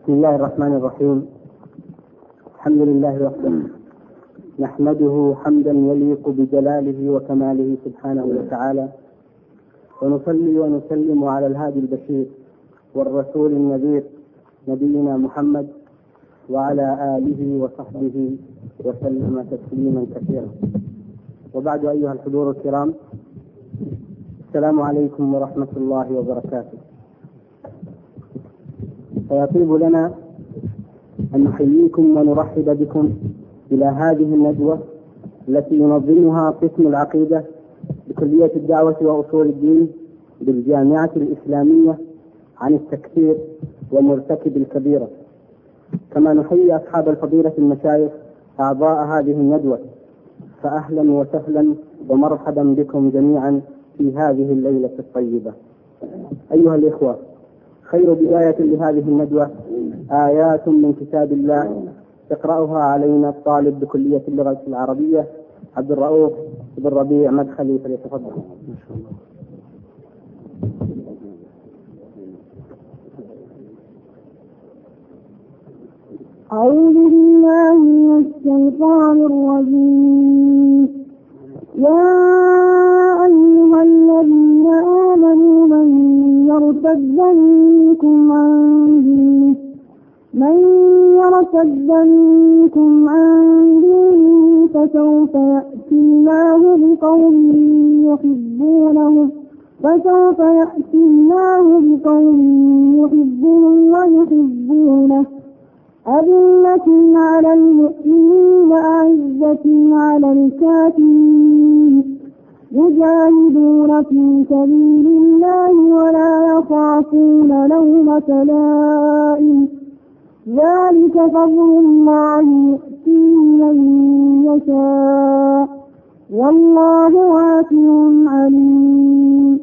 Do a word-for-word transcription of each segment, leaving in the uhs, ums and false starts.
بسم الله الرحمن الرحيم. الحمد لله وحده نحمده حمدا يليق بجلاله وكماله سبحانه وتعالى، ونصلي ونسلم على الهادي البشير والرسول النذير نبينا محمد وعلى آله وصحبه وسلم تسليما كثيرا. وبعد، أيها الحضور الكرام، السلام عليكم ورحمة الله وبركاته. فيطيب لنا أن نحييكم ونرحب بكم إلى هذه الندوة التي ينظمها قسم العقيدة بكلية الدعوة وأصول الدين بالجامعة الإسلامية عن التكفير ومرتكب الكبيرة. كما نحيي أصحاب الفضيلة المشايخ أعضاء هذه الندوة، فأهلا وسهلا ومرحبا بكم جميعا في هذه الليلة الطيبة. أيها الإخوة، خير بداية لهذه الندوة آيات من كتاب الله يقرأها علينا الطالب بكلية اللغة العربية عبد الرؤوف بن ربيع مدخلي، فليتفضل. أعوذ بالله من الشيطان الرجيم. يا أيها الذين آمنوا من يرتد منكم عن دينه من يرتد منكم عن دينه فسوف يأتي الله بقوم يحبونهم فسوف يأتي الله بقوم يحبهم ويحبونه أذلة على المؤمنين أعزة على الكافرين يجاهدون في سبيل الله ولا يخافون لومة لائم ذلك فضل الله يؤتيه من يشاء والله واسع عليم.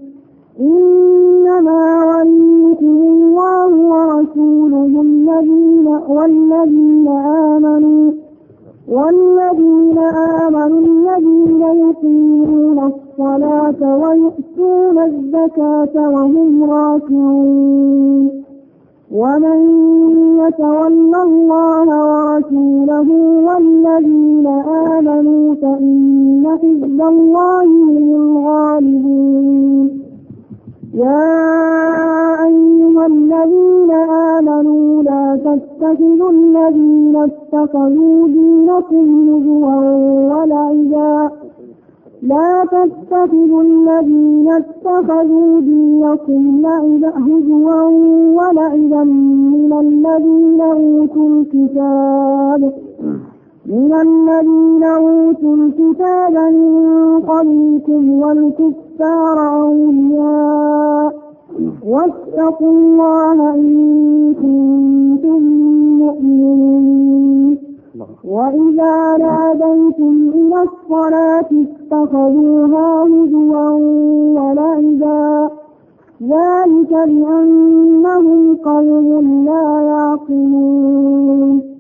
إنما وليكم الله ورسوله الذين والذين آمنوا والذين آمنوا الذين يقيمون الصلاة ويؤتون الزكاة وهم راكعون. ومن يتول الله ورسوله والذين آمنوا فإن حزب الله هم الغالبون. يا أيها الذين آمنوا لا تتخذوا الذين اتخذوا دينكم هزوا ولعبا لا تتخذوا الذين اتخذوا دينكم هزوا ولعبا من الذين أوتوا الكتاب من الذين أوتوا الكتاب من قبلكم والكفار أولياء واتقوا الله إن كنتم مؤمنين. وإذا ناديتم إلى الصلاة اتخذوها هزوا ولعبا ذلك بأنهم قوم لا يعقلون.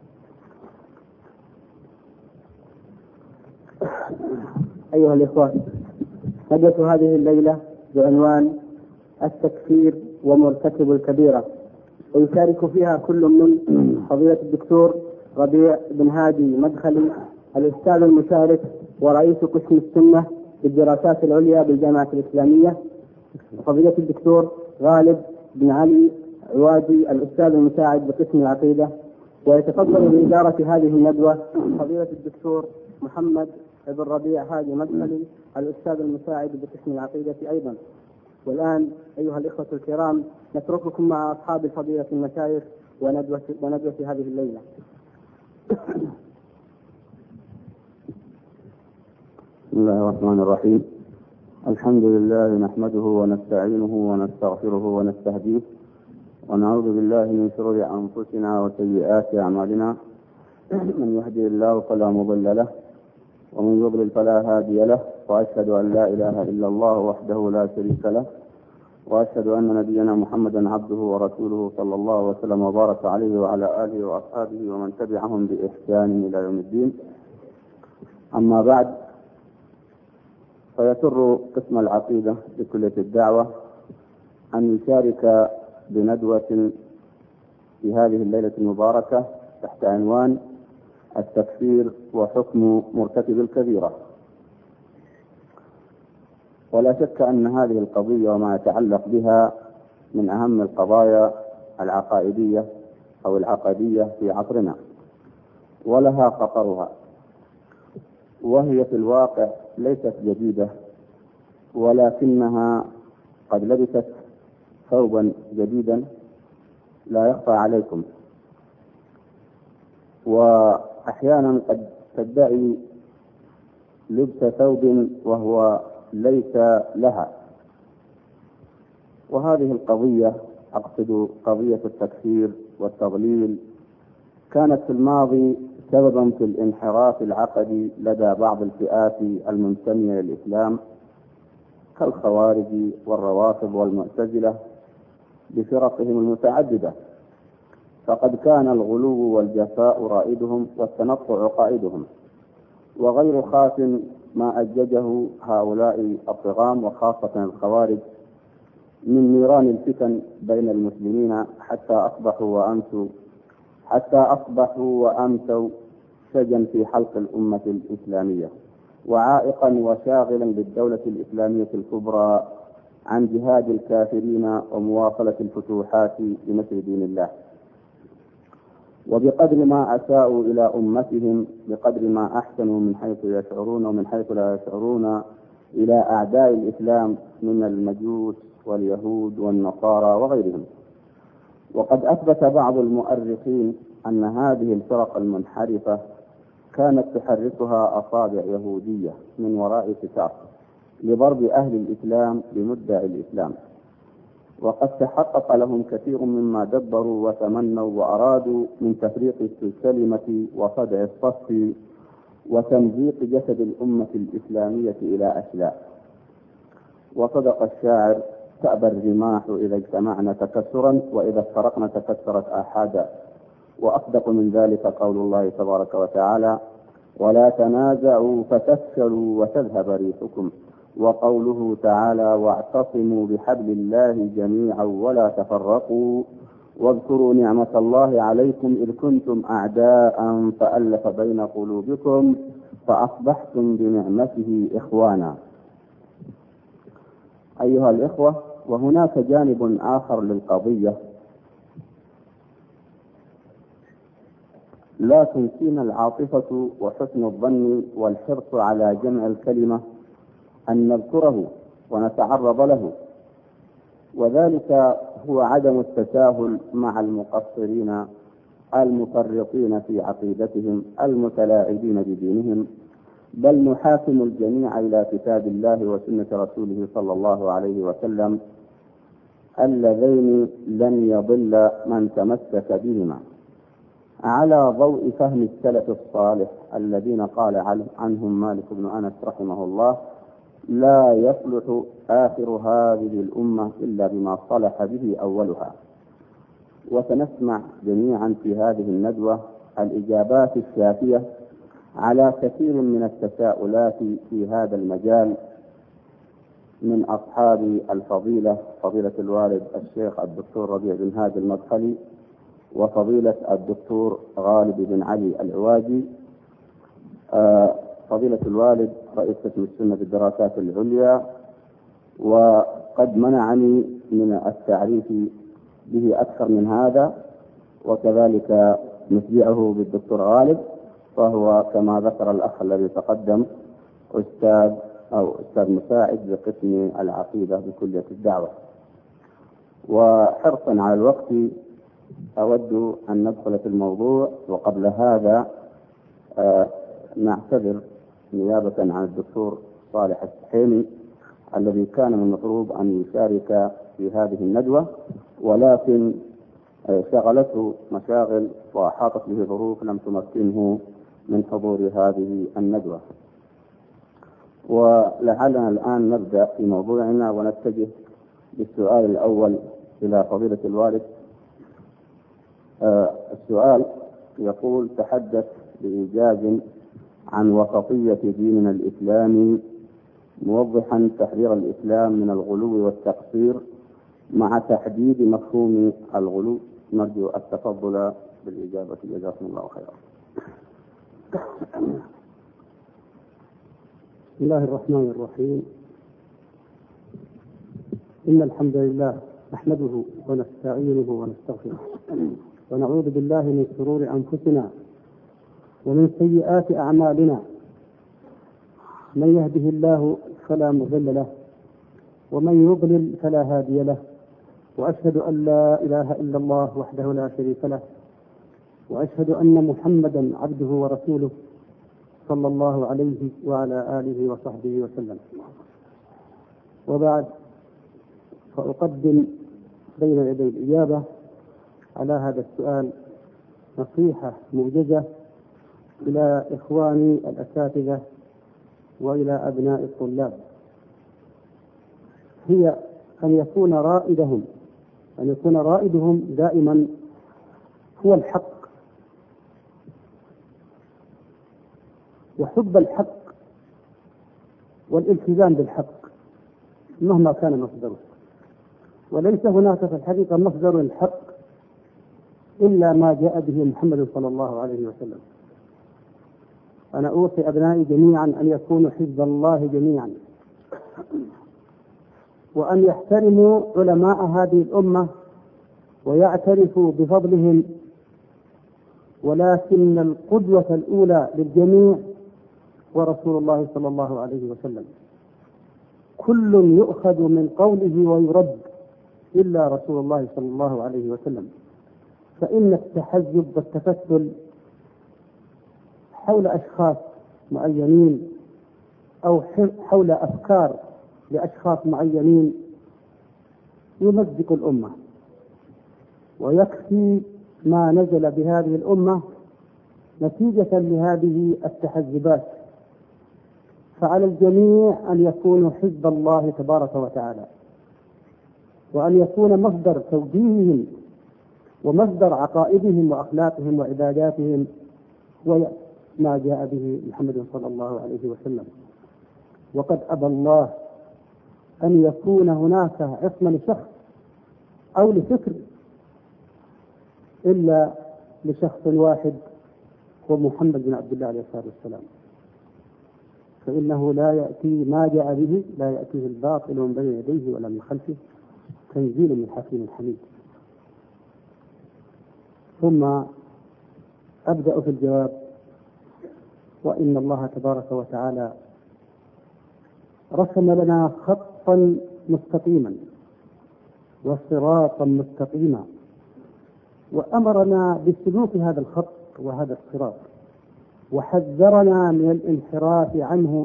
أيها الإخوة، ندوة هذه الليلة بعنوان التكفير ومرتكب الكبيرة، ويشارك فيها كل من فضيلة الدكتور ربيع بن هادي مدخلي الأستاذ المشارك ورئيس قسم السنة بالدراسات العليا بالجامعة الإسلامية، وفضيلة الدكتور غالب بن علي عوادي الأستاذ المساعد بقسم العقيدة. ويتفضل بإدارة هذه الندوة فضيلة الدكتور محمد بن ربيع هادي مدخلي الأستاذ المساعد بقسم العقيدة أيضا. والآن أيها الإخوة الكرام، نترككم مع أصحاب الفضيلة المشايخ وندوة, وندوة هذه الليلة. بسم الله الرحمن الرحيم. الحمد لله نحمده ونستعينه ونستغفره ونستهديه ونعوذ بالله من شرور أنفسنا وسيئات أعمالنا. من يهدي الله فلا مضل له ومن يضلل فلا هادي له، وأشهد أن لا إله إلا الله وحده لا شريك له، وأشهد أن نبينا محمدا عبده ورسوله صلى الله وسلم وبارك عليه وعلى آله وأصحابه ومن تبعهم بإحسان إلى يوم الدين. أما بعد، فيسر قسم العقيدة بكلية الدعوة أن يشارك بندوة في هذه الليلة المباركة تحت عنوان التكفير وحكم مرتكب الكبيرة. ولا شك أن هذه القضية وما يتعلق بها من أهم القضايا العقائدية أو العقدية في عصرنا، ولها خطرها، وهي في الواقع ليست جديدة، ولكنها قد لبست ثوبا جديدا لا يخفى عليكم، وأحيانا قد تدعي لبس ثوب وهو ليس لها. وهذه القضية، أقصد قضية التكفير والتضليل، كانت في الماضي سببا في الانحراف العقدي لدى بعض الفئات المنتمية للإسلام كالخوارج والروافض والمعتزلة بفرقهم المتعددة، فقد كان الغلو والجفاء رائدهم والتنطع قائدهم، وغير خاف ما أججه هؤلاء الطغام وخاصة الخوارج من نيران الفتن بين المسلمين حتى أصبحوا وأمسوا حتى أصبحوا وأمسوا سجن في حلق الأمة الإسلامية، وعائقا وشاغلا للدولة الإسلامية الكبرى عن جهاد الكافرين ومواصلة الفتوحات بنشر دين الله. وبقدر ما أساءوا إلى أمتهم بقدر ما أحسنوا من حيث يشعرون ومن حيث لا يشعرون إلى أعداء الإسلام من المجوس واليهود والنصارى وغيرهم. وقد أثبت بعض المؤرخين أن هذه الفرق المنحرفة كانت تحركها أصابع يهودية من وراء ستار لضرب أهل الإسلام بمدعي الإسلام، وقد تحقق لهم كثير مما دبروا وتمنوا وأرادوا من تفريق الكلمة وصدع الصف وتمزيق جسد الأمة الإسلامية إلى أشلاء. وصدق الشاعر: تأبى الرماح إذا اجتمعنا تكسرا وإذا افترقنا تكسرت آحادا. وأصدق من ذلك قول الله تبارك وتعالى: ولا تنازعوا فتفشلوا وتذهب ريحكم. وقوله تعالى: واعتصموا بحبل الله جميعا ولا تفرقوا واذكروا نعمة الله عليكم إذ كنتم أعداء فألف بين قلوبكم فأصبحتم بنعمته إخوانا. أيها الإخوة، وهناك جانب آخر للقضية لا تنسينا العاطفة وحسن الظن والحرص على جمع الكلمة أن نذكره ونتعرض له، وذلك هو عدم التساهل مع المقصرين المفرطين في عقيدتهم المتلاعبين بدينهم، بل نحاكم الجميع إلى كتاب الله وسنة رسوله صلى الله عليه وسلم اللذين لن يضل من تمسك بهما على ضوء فهم السلف الصالح الذين قال عنهم مالك بن أنس رحمه الله: لا يصلح آخر هذه الأمة إلا بما صلح به أولها. وسنسمع جميعا في هذه الندوة الإجابات الشافية على كثير من التساؤلات في هذا المجال من أصحاب الفضيلة، فضيلة الوالد الشيخ الدكتور ربيع بن هادي المدخلي، وفضيلة الدكتور غالب بن علي العواجي، فضيلة الوالد رئيس قسم السنة بالدراسات العليا، وقد منعني من التعريف به أكثر من هذا، وكذلك نتبعه بالدكتور غالب، فهو كما ذكر الأخ الذي تقدم أستاذ أو أستاذ مساعد بقسم العقيدة بكلية الدعوة. وحرصا على الوقت أود أن ندخل في الموضوع، وقبل هذا آه نعتذر نيابة عن الدكتور صالح السحيمي الذي كان من المطلوب أن يشارك في هذه الندوة، ولكن شغلته مشاغل وأحاطت به ظروف لم تمكنه من حضور هذه الندوة. ولعلنا الآن نبدأ في موضوعنا ونتجه بالسؤال الأول إلى فضيلة الوالد. آه السؤال يقول: تحدث بإيجاز عن وسطية ديننا الإسلامي، موضحا تحرير الإسلام من الغلو والتقصير مع تحديد مفهوم الغلو نرجو التفضل بالإجابة. جزاكم الله خيرا. بسم الله الرحمن الرحيم. إن الحمد لله نحمده ونستعينه ونستغفره ونعوذ بالله من شرور أنفسنا ومن سيئات أعمالنا. من يهده الله فلا مضل له ومن يضلل فلا هادي له، وأشهد أن لا إله إلا الله وحده لا شريك له، وأشهد أن محمدا عبده ورسوله صلى الله عليه وعلى آله وصحبه وسلم. وبعد، فأقدم بين يدي الإجابة على هذا السؤال نصيحة موجزة إلى إخواني الأساتذة وإلى أبناء الطلاب، هي أن يكون رائدهم أن يكون رائدهم دائما هو الحق، وحب الحق والالتزام بالحق مهما كان مصدره. وليس هناك في الحقيقة مصدر الحق إلا ما جاء به محمد صلى الله عليه وسلم. أنا أوصي أبنائي جميعا أن يكونوا حزب الله جميعا، وأن يحترموا علماء هذه الأمة ويعترفوا بفضلهم، ولكن القدوة الأولى للجميع ورسول الله صلى الله عليه وسلم. كل يؤخذ من قوله ويرد إلا رسول الله صلى الله عليه وسلم، فإن التحزب والتفتل حول أشخاص معينين أو حول أفكار لأشخاص معينين يمزق الأمة، ويكفي ما نزل بهذه الأمة نتيجة لهذه التحزبات. فعلى الجميع أن يكونوا حزب الله تبارك وتعالى، وأن يكون مصدر توجيههم ومصدر عقائدهم وأخلاقهم وعباداتهم وما جاء به محمد صلى الله عليه وسلم. وقد أبى الله أن يكون هناك عصمة لشخص أو لفكر إلا لشخص واحد، هو محمد بن عبد الله عليه الصلاة والسلام، فإنه لا يأتي ما جاء به لا يأتيه الباطل من بين يديه ولا من خلفه، تنزيل من حكيم حميد. ثم أبدأ في الجواب. وإن الله تبارك وتعالى رسم لنا خطا مستقيما وصراطا مستقيما، وأمرنا بسلوك هذا الخط وهذا الصراط، وحذرنا من الانحراف عنه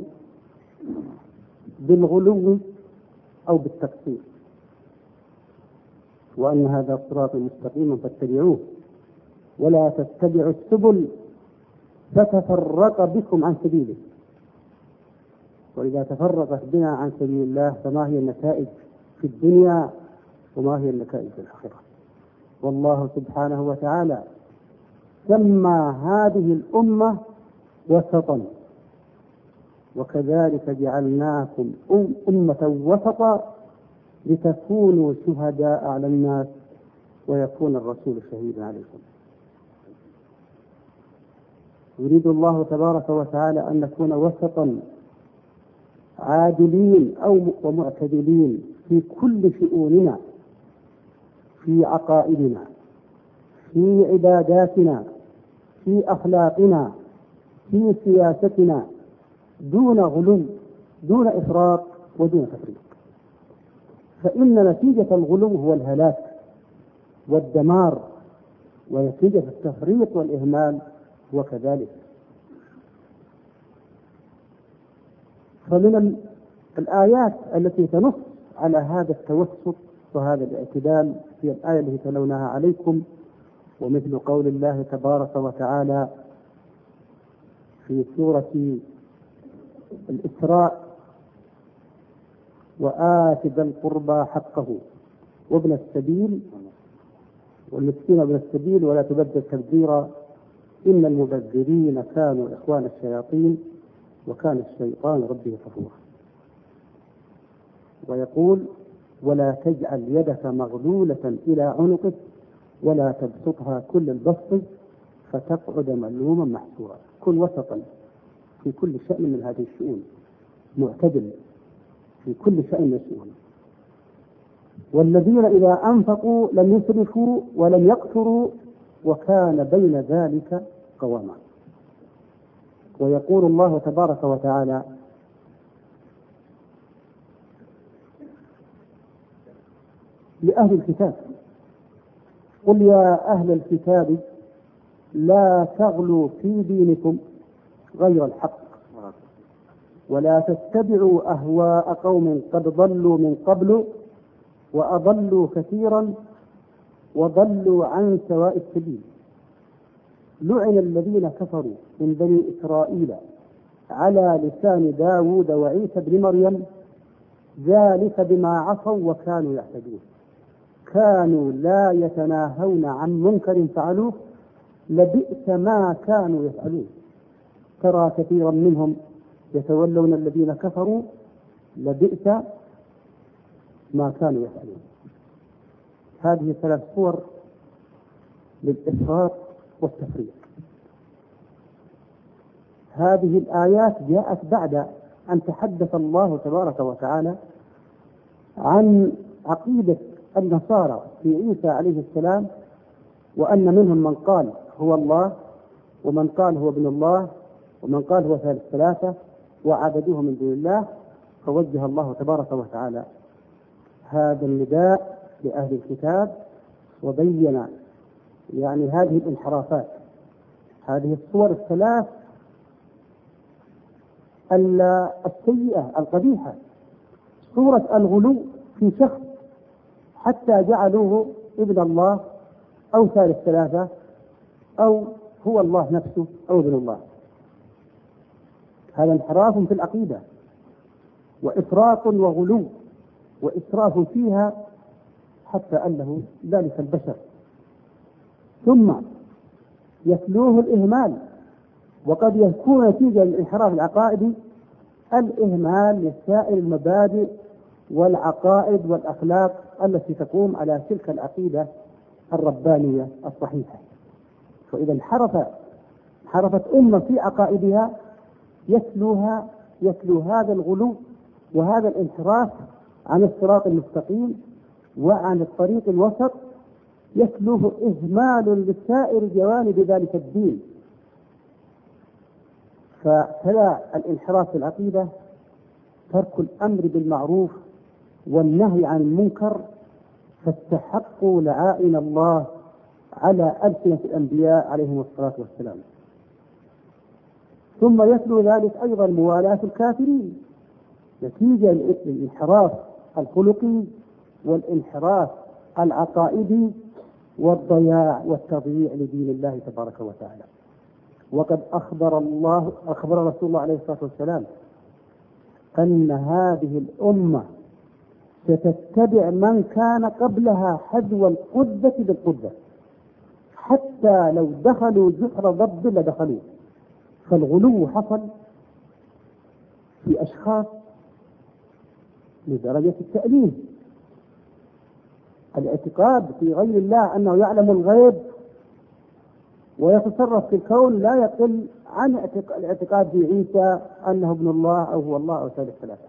بالغلو أو بالتقصير، وأن هذا صراط مستقيم فاتبعوه ولا تتبعوا السبل فتفرق بكم عن سبيله. وإذا تفرقت بنا عن سبيل الله فما هي النتائج في الدنيا وما هي النتائج في الآخرة؟ والله سبحانه وتعالى سمى هذه الأمة وسطا، وكذلك جعلناكم أمة وسطا لتكونوا شهداء على الناس ويكون الرسول شهيدا عليكم. يريد الله تبارك وتعالى أن نكون وسطا عادلين أو ومعتدلين في كل شؤوننا، في عقائدنا، في عباداتنا، في أخلاقنا، في سياستنا، دون غلو، دون إفراط ودون تفريط. فإن نتيجة الغلو هو الهلاك والدمار، ونتيجة التفريط والإهمال هو كذلك. فمن الآيات التي تنص على هذا التوسط وهذا الاعتدال في الآية التي تلوناها عليكم، ومثل قول الله تبارك وتعالى في سورة الإسراء: وآت ذا القربى حقه وابن السبيل والمسكين وابن السبيل ولا تبذر تبذيرا إن المبذرين كانوا إخوان الشياطين وكان الشيطان ربه كفورا. ويقول: ولا تجعل يدك مغلولة إلى عنقك ولا تبسطها كل البسط فتقعد ملوما محسورا. كن وسطا في كل شأن من هذه الشؤون، معتدل في كل شأن من الشؤون. والذين إذا أنفقوا لم يسرفوا ولم يقتروا وكان بين ذلك قواما. ويقول الله تبارك وتعالى: لأهل الكتاب: قل يا أهل الكتاب لا تغلوا في دينكم غير الحق ولا تتبعوا أهواء قوم قد ضلوا من قبل وأضلوا كثيرا وضلوا عن سواء السبيل. لعن الذين كفروا من بني إسرائيل على لسان داود وعيسى بن مريم ذلك بما عصوا وكانوا يعتدون كانوا لا يتناهون عن منكر فعلوه لبئس ما كانوا يفعلون ترى كثيرا منهم يتولون الذين كفروا لبئس ما كانوا يفعلون. هذه ثلاث صور للإفراط والتفريط. هذه الآيات جاءت بعد أن تحدث الله تبارك وتعالى عن عقيدة النصارى في عيسى عليه السلام، وأن منهم من قال هو الله ومن قال هو ابن الله ومن قال هو ثالث ثلاثة وعبدوه من دون الله. فوجه الله تبارك وتعالى هذا النداء لأهل الكتاب وبين يعني هذه الانحرافات، هذه الصور الثلاث السيئة القبيحة. صورة الغلو في شخص حتى جعلوه ابن الله أو ثالث ثلاثة أو هو الله نفسه أو ابن الله. هذا انحراف في العقيدة وإفراط وغلو وإسراف فيها حتى أنه ذلك البشر. ثم يتلوه الإهمال، وقد يكون نتيجة للانحراف العقائدي الإهمال لسائر المبادئ والعقائد والأخلاق التي تقوم على تلك العقيدة الربانية الصحيحة. فإذا انحرف انحرفت أمة في عقائدها يتلوها يتلو هذا الغلو وهذا الانحراف عن الصراط المستقيم وعن الطريق الوسط، يتلوه إهمال لسائر جوانب ذلك الدين. فتلا الانحراف في العقيدة ترك الأمر بالمعروف والنهي عن المنكر، فاستحقوا لعائن الله على ألسنة الأنبياء عليهم الصلاة والسلام. ثم يتلو ذلك أيضا موالاة الكافرين نتيجة للانحراف الخلقي والانحراف العقائدي والضياع والتضييع لدين الله تبارك وتعالى. وقد أخبر الله أخبر رسول الله عليه الصلاة والسلام أن هذه الأمة ستتبع من كان قبلها حذو القدة بالقدة، حتى لو دخلوا جحر ضب لدخلوه. فالغلو حصل في أشخاص لدرجة التأليه، الاعتقاد في غير الله أنه يعلم الغيب ويتصرف في الكون لا يقل عن الاعتقاد في عيسى أنه ابن الله أو هو الله أو ثالث ثلاثة.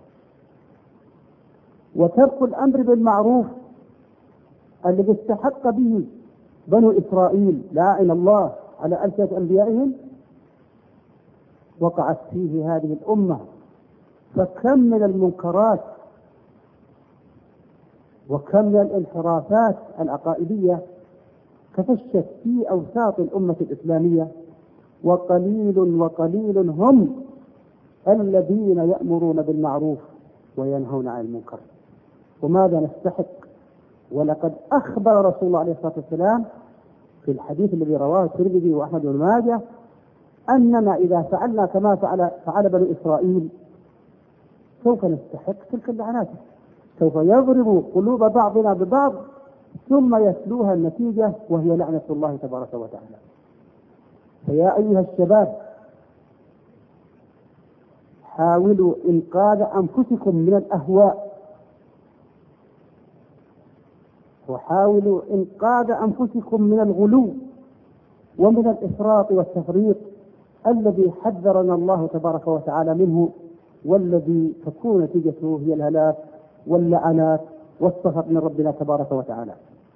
وترك الأمر بالمعروف الذي استحق به بنو إسرائيل لعن الله على ألسنة أنبيائهم وقعت فيه هذه الأمة. فكم من المنكرات وكم من الانحرافات العقائدية تفشت في أوساط الأمة الإسلامية، وقليل وقليل هم الذين يأمرون بالمعروف وينهون عن المنكر. وماذا نستحق؟ ولقد أخبر رسول الله عليه الصلاة والسلام في الحديث الذي رواه الترمذي وأحمد بن ماجه أننا إذا فعلنا كما فعل فعل بنو إسرائيل سوف نستحق تلك اللعنات، سوف يضرب قلوب بعضنا ببعض ثم يتلوها النتيجة وهي لعنة الله تبارك وتعالى. فيا أيها الشباب حاولوا إنقاذ أنفسكم من الأهواء، وحاولوا إنقاذ أنفسكم من الغلو ومن الإفراط والتفريط الذي حذرنا الله تبارك وتعالى منه، والذي تكون نتيجته هي الهلاك واللعنات والسخط من ربنا تبارك وتعالى.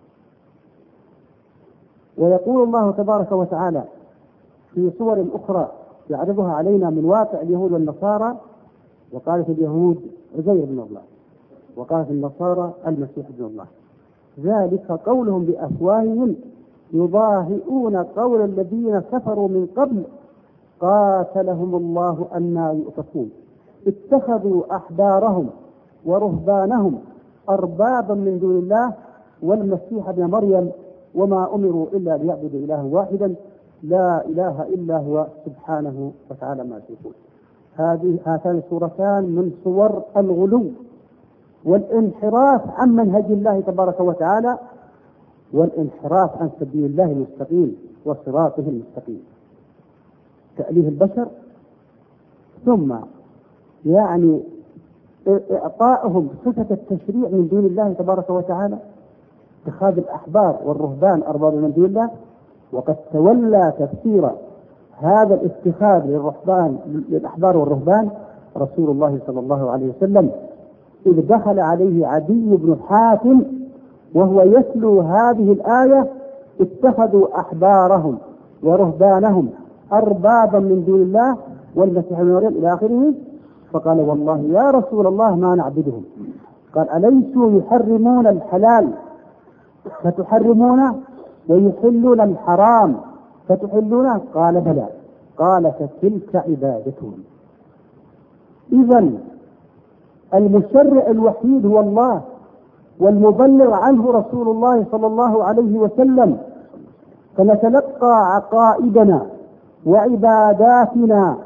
ويقول الله تبارك وتعالى في صور أخرى يعرضها علينا من واقع اليهود والنصارى: وقالت اليهود عزير بن الله، وقالت النصارى المسيح ابن الله، ذلك قولهم بأفواههم يضاهئون قول الذين كفروا من قبل قاتلهم الله أنى يؤفكون اتخذوا أحبارهم ورهبانهم أربابا من دون الله والمسيح ابن مريم وما أمروا إلا ليعبدوا إلها واحدا لا إله إلا هو سبحانه وتعالى ما يشركون. هذه هاتان سورتان من صور الغلو والانحراف عن منهج الله تبارك وتعالى والانحراف عن سبيل الله المستقيم وصراطه المستقيم، تأليه البشر، ثم يعني إعطائهم صفة التشريع من دون الله تبارك وتعالى، اتخاذ الأحبار والرهبان أربابا من دون الله. وقد تولى تفسير هذا الاتخاذ للرهبان للأحبار والرهبان رسول الله صلى الله عليه وسلم، إذ دخل عليه عدي بن حاتم وهو يتلو هذه الآية: اتخذوا أحبارهم ورهبانهم أربابا من دون الله والمسيح ابن مريم إلى آخره، فقال: والله يا رسول الله ما نعبدهم. قال: أليسوا يحرمون الحلال فتحرمونه ويحلون الحرام فتحلونه؟ قال: بلى. قال: فتلك عبادتهم. إذن المشرع الوحيد هو الله، والمبلغ عنه رسول الله صلى الله عليه وسلم، فنتلقى عقائدنا وعباداتنا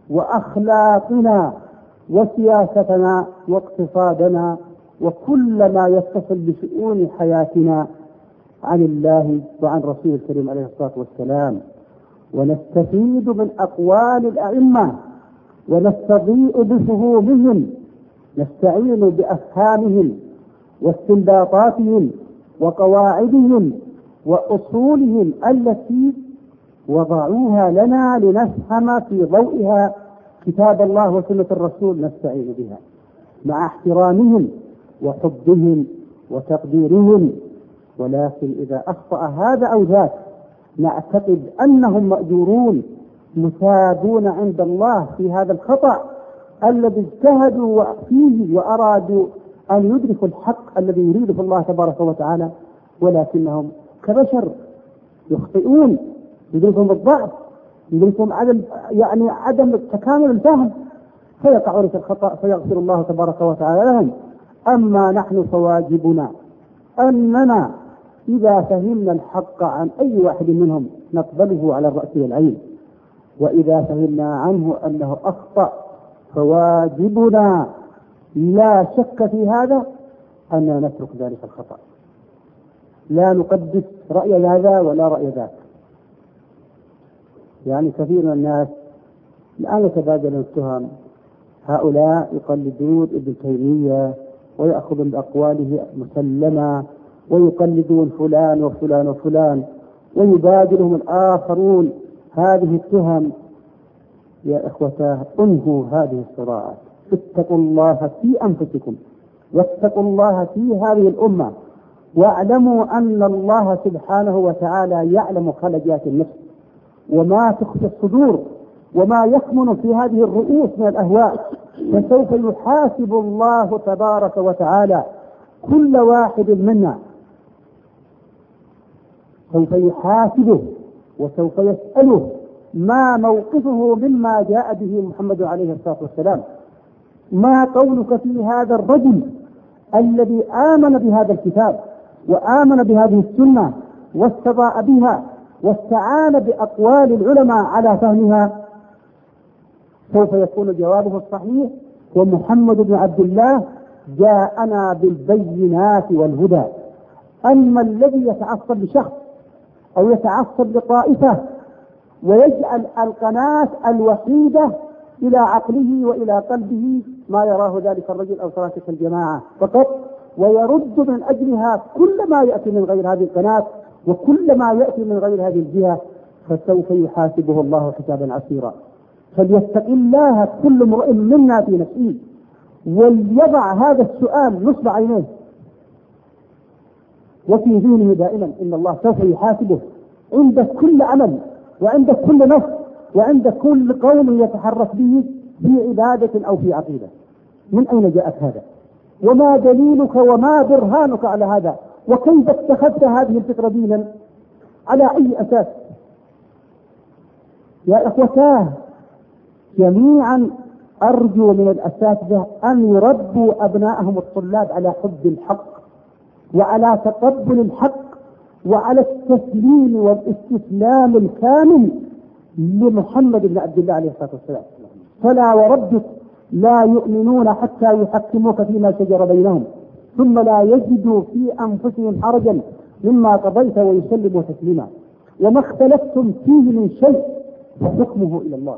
وأخلاقنا وسياستنا واقتصادنا وكل ما يتصل بشؤون حياتنا عن الله وعن رسول الكريم عليه الصلاة والسلام، ونستفيد من أقوال الأئمة ونستضيء بفهومهم، نستعين بأفهامهم واستنباطاتهم وقواعدهم وأصولهم التي وضعوها لنا لنفهم في ضوئها كتاب الله وسنة الرسول، نستعين بها مع احترامهم وحبهم وتقديرهم. ولكن إذا أخطأ هذا أو ذاك نعتقد أنهم مأجورون مثابون عند الله في هذا الخطأ الذي اجتهدوا فيه وأرادوا أن يدركوا الحق الذي يريده الله تبارك وتعالى، ولكنهم كبشر يخطئون، يدركهم الضعف، يدركهم عدم يعني عدم تكامل الفهم، فيقعون في الخطأ فيغفر الله تبارك وتعالى لهم. أما نحن فواجبنا أننا إذا فهمنا الحق عن أي واحد منهم نقبله على الرأس والعين، وإذا فهمنا عنه أنه أخطأ فواجبنا لا شك في هذا أننا نترك ذلك الخطأ، لا نقدس رأي هذا ولا رأي ذاك. يعني كثير من الناس الآن يتبادلون التهم، هؤلاء يقلدون ابن تيمية ويأخذون بأقواله مسلمة، ويقلدون فلان وفلان وفلان، ويبادلهم الآخرون هذه التهم. يا إخوتاه، انهوا هذه الصراعات، اتقوا الله في أنفسكم واتقوا الله في هذه الأمة، واعلموا أن الله سبحانه وتعالى يعلم خلجات النفس وما تخفي الصدور وما يكمن في هذه الرؤوس من الأهواء، فسوف يحاسب الله تبارك وتعالى كل واحد منا، سوف يحاسبه وسوف يسأله ما موقفه مما جاء به محمد عليه الصلاة والسلام. ما قولك في هذا الرجل الذي آمن بهذا الكتاب وآمن بهذه السنة واستضاء بها واستعان بأقوال العلماء على فهمها؟ سوف يكون جوابه الصحيح: ومحمد بن عبد الله جاءنا بالبينات والهدى. أما الذي يتعصب لشخص أو يتعصب لطائفة ويجعل القناة الوحيدة إلى عقله وإلى قلبه ما يراه ذلك الرجل أو تلك الجماعة فقط، ويرد من أجلها كل ما يأتي من غير هذه القناة وكل ما يأتي من غير هذه الجهة، فسوف يحاسبه الله حسابا عسيرا. فليتق الله كل امرئ منا في نفسه، وليضع هذا السؤال نصب عينيه وفي ذهنه دائما إن الله سوف يحاسبه عند كل عمل وعند كل نص وعند كل قول يتحرك به في عبادة أو في عقيدة. من أين جاءت هذا؟ وما دليلك وما برهانك على هذا؟ وكيف اتخذت هذه الفكرة دينا؟ على أي أساس؟ يا إخوتاه جميعا أرجو من الأساتذة أن يربوا أبنائهم الطلاب على حب الحق وعلى تقبل الحق وعلى التسليم والاستسلام الكامل لمحمد بن عبد الله عليه الصلاة والسلام. فلا وربك لا يؤمنون حتى يحكموك فيما شجر بينهم ثم لا يجدوا في أنفسهم حرجا مما قضيت ويسلموا تسليما. وما اختلفتم فيه من شيء فحكمه إلى الله،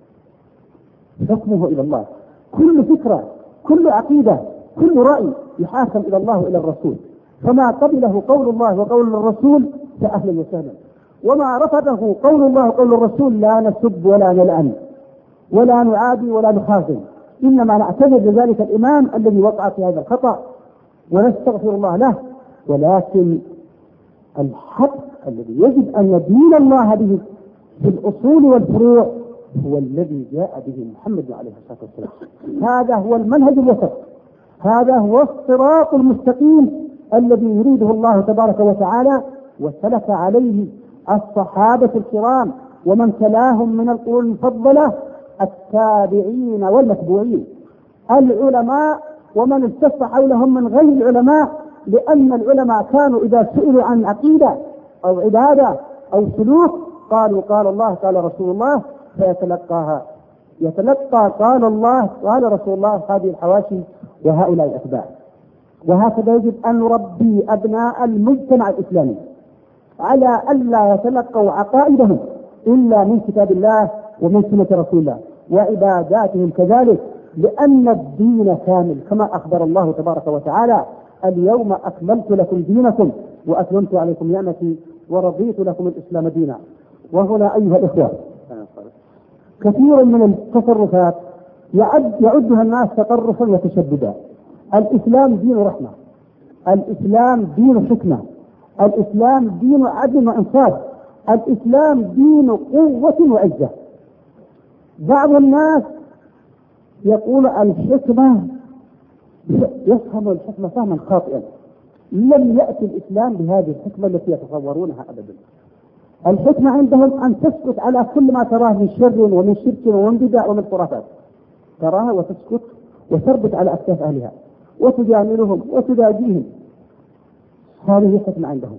حكمه إلى الله. كل فكرة كل عقيدة كل رأي يحاكم إلى الله وإلى الرسول، فما قبله قول الله وقول الرسول فأهلا وسهلا، وما رفضه قول الله وقول الرسول لا نسب ولا نلعن ولا نعادي ولا نخاصم، إنما نعتذر لذلك الإمام الذي وقع في هذا الخطأ ونستغفر الله له. ولكن الحق الذي يجب أن ندين الله به في الأصول والفروع هو الذي جاء به محمد عليه الصلاة والسلام. هذا هو المنهج الوسط، هذا هو الصراط المستقيم الذي يريده الله تبارك وتعالى وسلك عليه الصحابة الكرام ومن تلاهم من القرون المفضلة التابعين والمتبوعين، العلماء ومن التف حولهم من غير العلماء، لأن العلماء كانوا إذا سئلوا عن عقيدة أو عبادة أو سلوك قالوا قال الله قال رسول الله فيتلقاها، يتلقى قال الله قال رسول الله هذه الحواشي وهؤلاء أتباع. وهكذا يجب أن نربي أبناء المجتمع الإسلامي على ألا يتلقوا عقائدهم إلا من كتاب الله ومن سنة رسول الله، وعباداتهم كذلك، لأن الدين كامل كما أخبر الله تبارك وتعالى اليوم أكملت لكم دينكم وأتممت عليكم نعمتي ورضيت لكم الإسلام دينا. وهنا أيها الإخوة كثير من التصرفات يعد يعدها الناس تطرفا وتشددا. الإسلام دين رحمة، الإسلام دين حكمة، الإسلام دين عدل وإنصاف، الإسلام دين قوة وعزة. بعض الناس يقول الحكمة، يفهم الحكمة فهما خاطئا، لم يأتي الإسلام بهذه الحكمة التي يتصورونها أبدا. الحكمة عندهم أن تسكت على كل ما تراه من شر ومن شرك ومن بدع ومن خرافات، تراها وتسكت وتربط على أكتاف أهلها وتجاملهم وتداجيهم، هذه حكمة عندهم.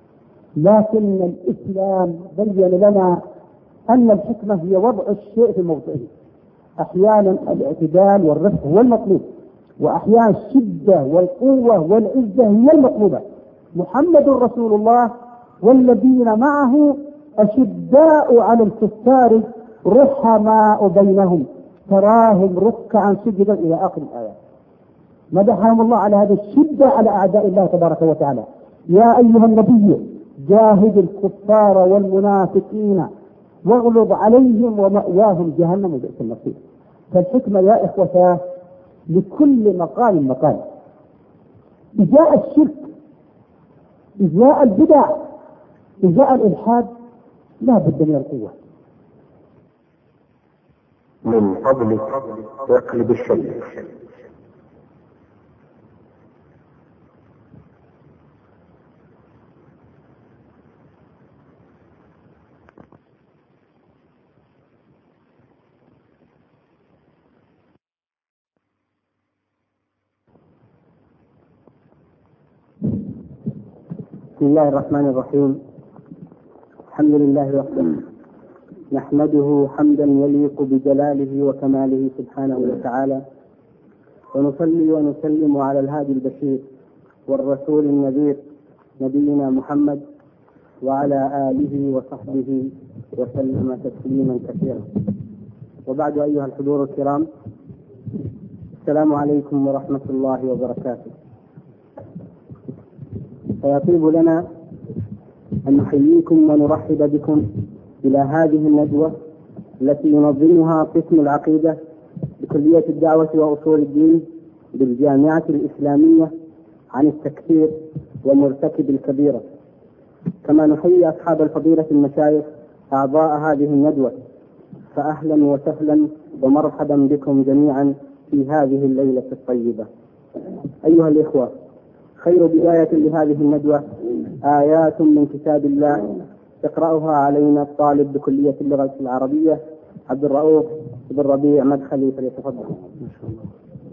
لكن الإسلام بين لنا أن الحكمة هي وضع الشيء في موضعه، أحيانا الاعتدال والرفق هو المطلوب، وأحيانا الشدة والقوة والعزة هي المطلوبة. محمد رسول الله والذين معه أشداء على الكفار رحماء بينهم تراهم ركعا سجدا إلى آخر الآيات. مدحهم الله على هذه الشدة على أعداء الله تبارك وتعالى. يا أيها النبي جاهد الكفار والمنافقين واغلظ عليهم ومأواهم جهنم وبئس المصير. فالحكمة يا إخوتاه لكل مقام مقام. إزاء الشرك، إزاء البدع، إزاء الإلحاد لا بد من القوة. من فضلك اقلب الشيء. بسم الله الرحمن الرحيم. الحمد لله وحده نحمده حمدا يليق بجلاله وكماله سبحانه وتعالى، ونصلي ونسلم على الهادي البشير والرسول النذير نبينا محمد وعلى آله وصحبه وسلم تسليما كثيرا. وبعد أيها الحضور الكرام، السلام عليكم ورحمة الله وبركاته. فيطيب لنا أن نحييكم ونرحب بكم إلى هذه الندوة التي ينظمها قسم العقيدة بكلية الدعوة وأصول الدين بالجامعة الإسلامية عن التكفير ومرتكب الكبيرة. كما نحيي أصحاب الفضيلة المشايخ أعضاء هذه الندوة، فأهلا وسهلا ومرحبا بكم جميعا في هذه الليلة الطيبة. أيها الإخوة، خير بداية لهذه الندوة آيات من كتاب الله يقرأها علينا الطالب بكلية اللغة العربية عبد الرؤوف بن ربيع مدخلي، فليتفضل. ما شاء الله.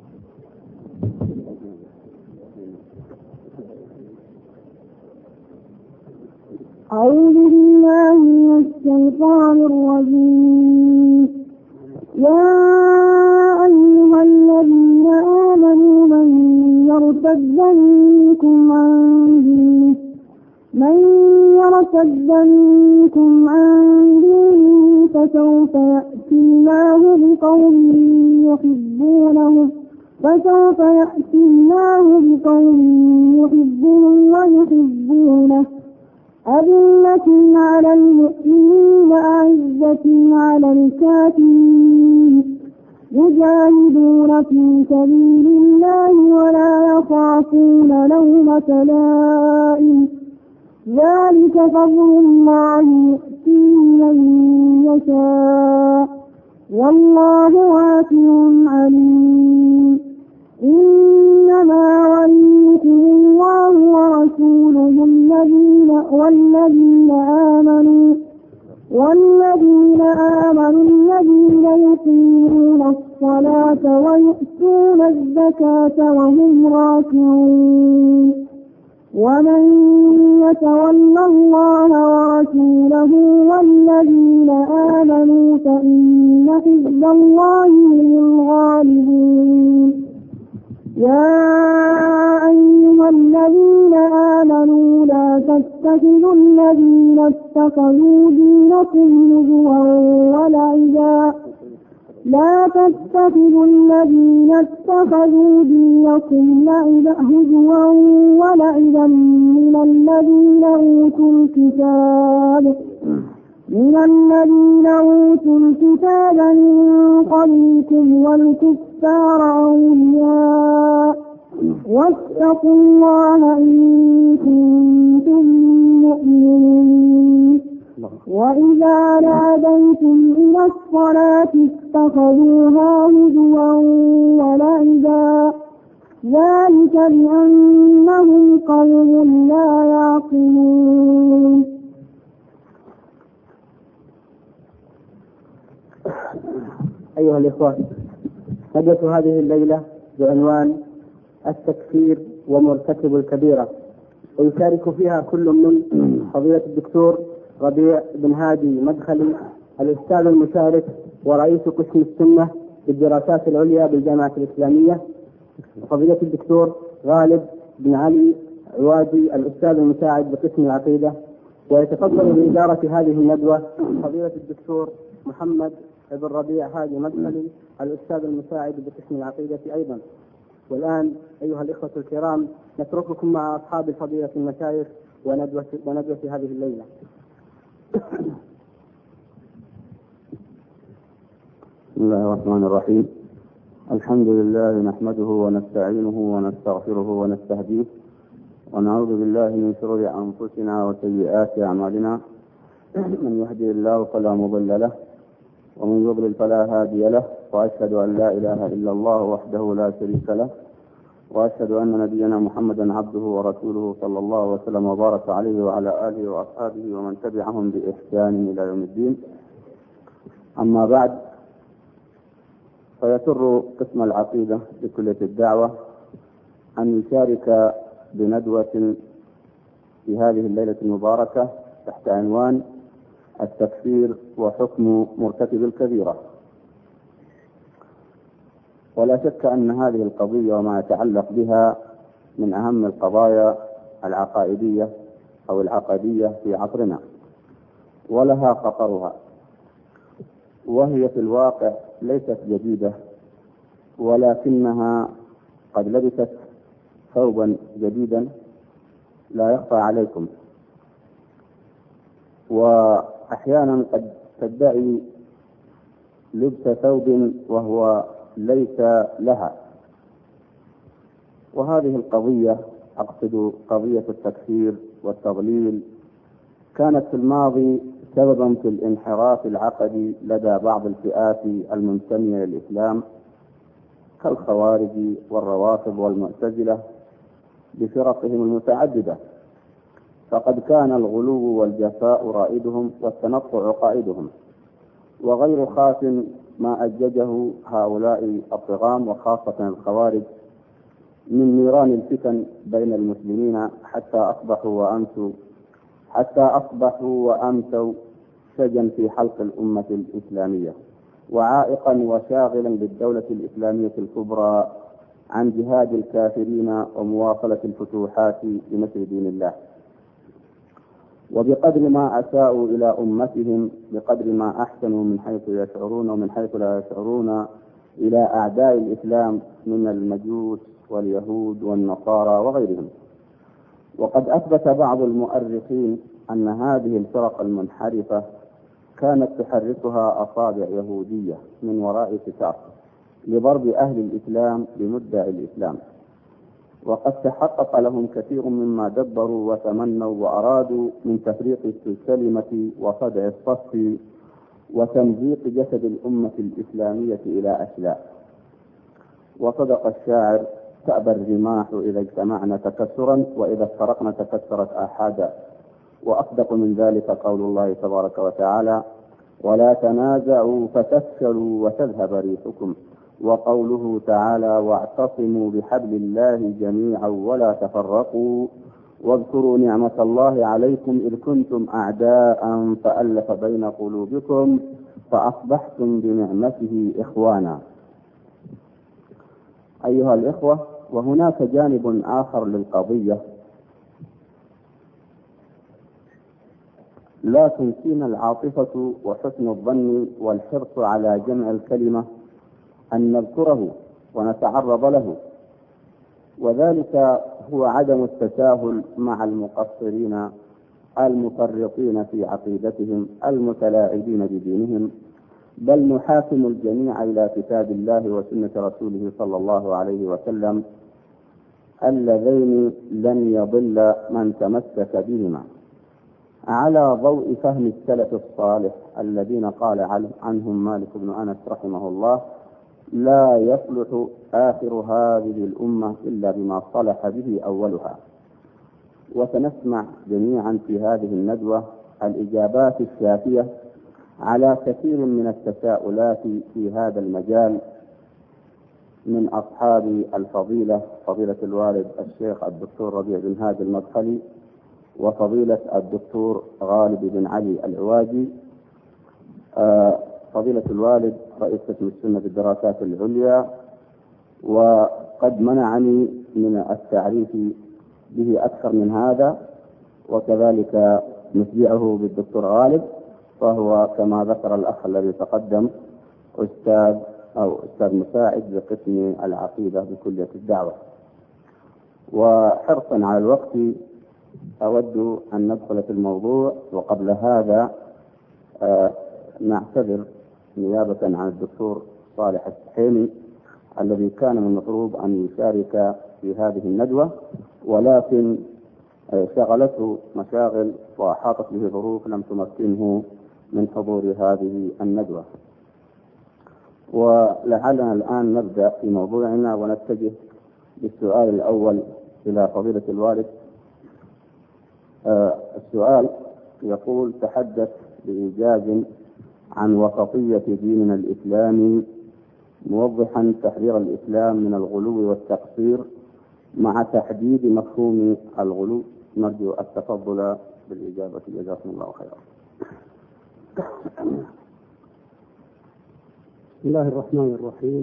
أعوذ بالله من الشيطان الرجيم. يا أيها الذين آمنوا من يرتد منكم عن دينه من يرتد منكم عن دينه فسوف يأتي الله بقوم يحبونهم فسوف يأتي الله بقوم يحبهم ويحبونه أذلة على المؤمنين أعزة على الكافرين يجاهدون في سبيل الله ولا يخافون لومة لائم ذلك فضل الله يؤتيه من يشاء والله واسع عليم. إنما وليكم الله ورسوله الذين والذين آمنوا والذين آمنوا الذين يقيمون الصلاة ويؤتون الزكاة وهم راكعون. ومن يتولى الله ورسوله والذين آمنوا فإن حزب الله هم الغالبون. يا أيها الذين آمنوا لا تتخذوا الذين اتخذوا دينكم هزوا ولعبا لا تتخذوا الذين اتخذوا دينكم هزوا ولعبا من الذين أوتوا الكتاب من الذين أوتوا الكتاب من قبلكم والكفار أولياء واتقوا الله إن كنتم مؤمنين. وإذا ناديتم إلى الصلاة اتخذوها هزوا ولعبا ذلك بأنهم قوم لا يعقلون. أيها الإخوة، ندوة هذه الليلة بعنوان التكفير ومرتكب الكبيرة، ويشارك فيها كل من فضيلة الدكتور ربيع بن هادي مدخلي الأستاذ المشارك ورئيس قسم السنة بالدراسات العليا بالجامعة الإسلامية، وفضيلة الدكتور غالب بن علي عوادي الأستاذ المساعد بقسم العقيدة. ويتفضل بإدارة هذه الندوة فضيلة الدكتور محمد بن ربيع هادي مدخلي الأستاذ المساعد بقسم العقيدة أيضا. والآن أيها الإخوة الكرام نترككم مع أصحاب الفضيلة المشايخ وندوة, وندوة هذه الليلة. بسم الله الرحمن الرحيم. الحمد لله نحمده ونستعينه ونستغفره ونستهديه ونعوذ بالله من شرور أنفسنا وسيئات أعمالنا. من يهدي الله فلا مضل له ومن يضلل فلا هادي له، وأشهد أن لا إله إلا الله وحده لا شريك له، وأشهد أن نبينا محمدا عبده ورسوله صلى الله وسلم وبارك عليه وعلى آله وأصحابه ومن تبعهم بإحسان إلى يوم الدين. أما بعد، فيسر قسم العقيدة بكلية الدعوة أن يشارك بندوة في هذه الليلة المباركة تحت عنوان التكفير وحكم مرتكب الكبيرة. ولا شك أن هذه القضية وما يتعلق بها من أهم القضايا العقائدية أو العقدية في عصرنا، ولها خطرها، وهي في الواقع ليست جديدة، ولكنها قد لبست ثوبا جديدا لا يخفى عليكم، وأحيانا قد تدعي لبس ثوب وهو ليس لها. وهذه القضية، أقصد قضية التكفير والتضليل، كانت في الماضي سببا في الانحراف العقدي لدى بعض الفئات المنتمية للإسلام كالخوارج والروافض والمعتزلة بفرقهم المتعددة، فقد كان الغلو والجفاء رائدهم والتنطع قائدهم، وغير خاف ما أججه هؤلاء الطغام وخاصة الخوارج من نيران الفتن بين المسلمين حتى أصبحوا وأمسوا حتى أصبحوا وأمسوا سجن في حلق الأمة الإسلامية، وعائقا وشاغلا للدولة الإسلامية الكبرى عن جهاد الكافرين ومواصلة الفتوحات بنصر دين الله. وبقدر ما أساءوا إلى أمتهم بقدر ما أحسنوا من حيث يشعرون ومن حيث لا يشعرون إلى أعداء الإسلام من المجوس واليهود والنصارى وغيرهم. وقد أثبت بعض المؤرخين أن هذه الفرق المنحرفة كانت تحركها أصابع يهودية من وراء ستار لضرب أهل الإسلام بمدعي الإسلام، وقد تحقق لهم كثير مما دبروا وتمنوا وأرادوا من تفريق الكلمة وصدع الصف وتمزيق جسد الأمة الإسلامية إلى أشلاء. وصدق الشاعر: تأبى الرماح إذا اجتمعنا تكسرا وإذا افترقنا تكسرت آحادا. وأصدق من ذلك قول الله تبارك وتعالى: ولا تنازعوا فتفشلوا وتذهب ريحكم، وقوله تعالى: واعتصموا بحبل الله جميعا ولا تفرقوا واذكروا نعمة الله عليكم إذ كنتم أعداء فألف بين قلوبكم فأصبحتم بنعمته إخوانا. أيها الإخوة، وهناك جانب آخر للقضية لا تنسينا العاطفة وحسن الظن والحرص على جمع الكلمة أن نذكره ونتعرض له، وذلك هو عدم التساهل مع المقصرين المفرطين في عقيدتهم المتلاعبين بدينهم، بل نحاكم الجميع إلى كتاب الله وسنة رسوله صلى الله عليه وسلم اللذين لن يضل من تمسك بهما على ضوء فهم السلف الصالح الذين قال عنهم مالك بن أنس رحمه الله: لا يصلح آخر هذه الأمة إلا بما صلح به أولها. وسنسمع جميعا في هذه الندوة الإجابات الشافية على كثير من التساؤلات في هذا المجال من أصحاب الفضيلة، فضيلة الوالد الشيخ الدكتور ربيع بن هادي المدخلي، وفضيلة الدكتور غالب بن علي العواجي، فضيلة الوالد رئيس قسم السنة بالدراسات العليا، وقد منعني من التعريف به أكثر من هذا، وكذلك نتبعه بالدكتور غالب، وهو كما ذكر الأخ الذي تقدم أستاذ أو أستاذ مساعد بقسم العقيدة بكلية الدعوة. وحرصا على الوقت أود أن ندخل في الموضوع، وقبل هذا آه نعتذر نيابة عن الدكتور صالح السحيمي الذي كان من المطلوب أن يشارك في هذه الندوة، ولكن آه شغلته مشاغل وأحاطت به ظروف لم تمكنه من حضور هذه الندوة. ولعلنا الآن نبدأ في موضوعنا ونتجه بالسؤال الأول إلى فضيلة الوالد. آه السؤال يقول: تحدث بإيجاز عن وسطية ديننا الإسلامي موضحا تحرير الإسلام من الغلو والتقصير مع تحديد مفهوم الغلو. نرجو التفضل بالإجابة، جزاكم الله خيرا. بسم الله الرحمن الرحيم.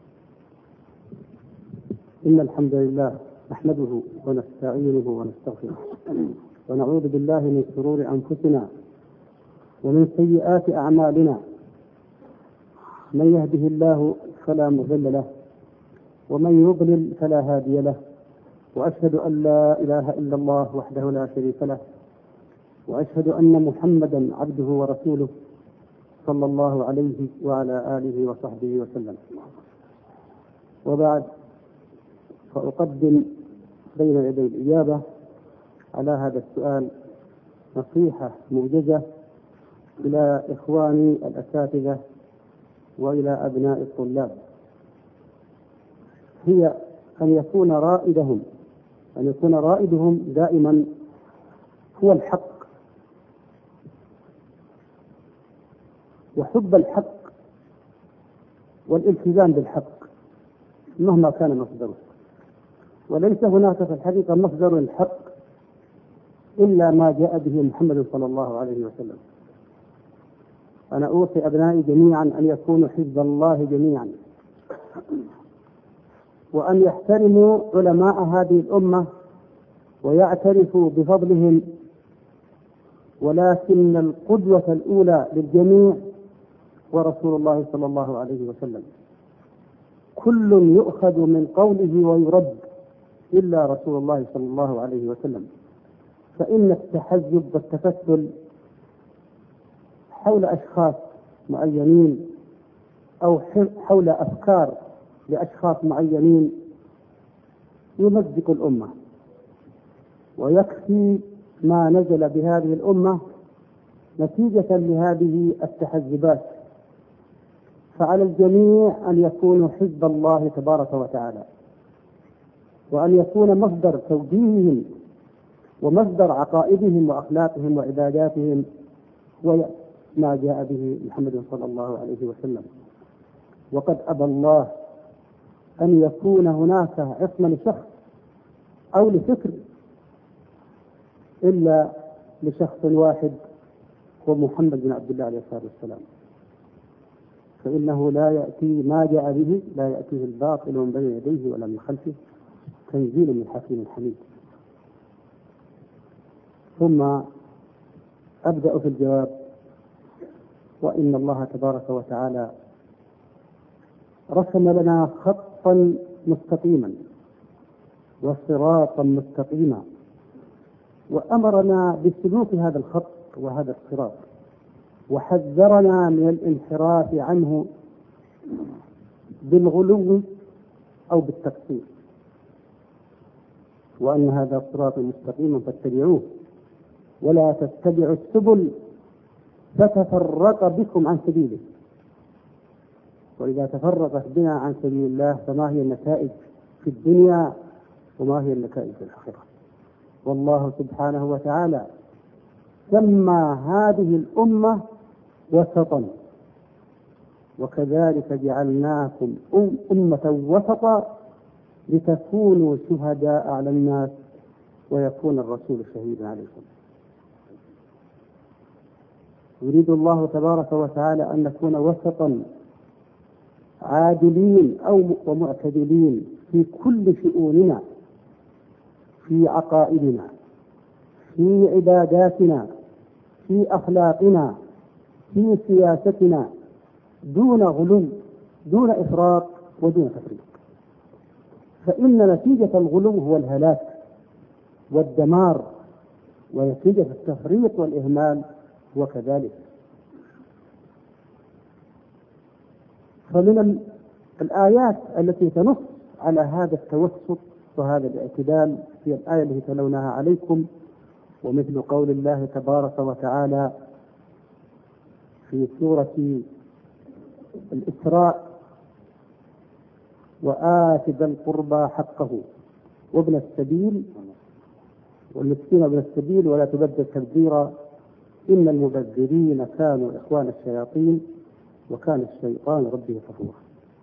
إن الحمد لله نحمده ونستعينه ونستغفره ونعوذ بالله من شرور أنفسنا ومن سيئات أعمالنا، من يهده الله فلا مضل له ومن يضلل فلا هادي له، وأشهد أن لا إله إلا الله وحده لا شريك له، وأشهد أن محمدا عبده ورسوله صلى الله عليه وعلى آله وصحبه وسلم. وبعد، فأقدم بين يدي الإجابة على هذا السؤال نصيحة موجزة إلى إخواني الأساتذة وإلى أبناء الطلاب، هي أن يكون رائدهم أن يكون رائدهم دائما هو الحق وحب الحق والالتزام بالحق مهما كان مصدره. وليس هناك في الحقيقة مصدر الحق إلا ما جاء به محمد صلى الله عليه وسلم. أنا أوصي أبنائي جميعا أن يكونوا حزب الله جميعا، وأن يحترموا علماء هذه الأمة ويعترفوا بفضلهم، ولكن القدوة الأولى للجميع ورسول الله صلى الله عليه وسلم. كل يؤخذ من قوله ويرد إلا رسول الله صلى الله عليه وسلم، فإن التحزب والتفتل حول أشخاص معينين أو حول أفكار لأشخاص معينين يمزق الأمة، ويكفي ما نزل بهذه الأمة نتيجة لهذه التحزبات. فعلى الجميع أن يكونوا حزب الله تبارك وتعالى، وأن يكون مصدر توجيههم ومصدر عقائدهم وأخلاقهم وعباداتهم هو ما جاء به محمد صلى الله عليه وسلم. وقد أبى الله أن يكون هناك عصمة لشخص أو لفكر إلا لشخص واحد هو محمد بن عبد الله عليه الصلاة والسلام، فإنه لا يأتي ما جاء به لا يأتيه الباطل من بين يديه ولا من خلفه، تنزيل من حكيم حميد. ثم أبدأ في الجواب. وإن الله تبارك وتعالى رسم لنا خطا مستقيما وصراطا مستقيما، وأمرنا بسلوك هذا الخط وهذا الصراط، وحذرنا من الانحراف عنه بالغلو أو بالتقصير، وأن هذا صراط مستقيم فاتبعوه ولا تتبعوا السبل فتفرق بكم عن سبيله. وإذا تفرقت بنا عن سبيل الله فما هي النتائج في الدنيا وما هي النتائج في الآخرة؟ والله سبحانه وتعالى سمى هذه الأمة وسطا، وكذلك جعلناكم أمة وسطا لتكونوا شهداء على الناس ويكون الرسول شهيدا عليكم. يريد الله تبارك وتعالى أن نكون وسطا عادلين أو ومعتدلين في كل شؤوننا، في عقائدنا، في عباداتنا، في أخلاقنا، في سياستنا، دون غلو، دون إفراط ودون تفريط. فإن نتيجة الغلو هو الهلاك والدمار، ونتيجة التفريط والإهمال هو كذلك. فمن الآيات التي تنص على هذا التوسط وهذا الاعتدال في الآية التي تلوناها عليكم، ومثل قول الله تبارك وتعالى في سورة الإسراء: وآت ذا القربى حقه وابن السبيل والمسكين وابن السبيل ولا تبذر تبذيرا إن المبذرين كانوا إخوان الشياطين وكان الشيطان ربه كفورا.